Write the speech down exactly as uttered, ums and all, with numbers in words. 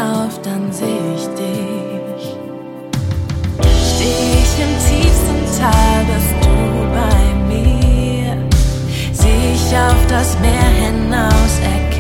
auf, dann seh ich dich. Steh ich im tiefsten Tal, bist du bei mir. Sieh ich auf das Meer hinaus,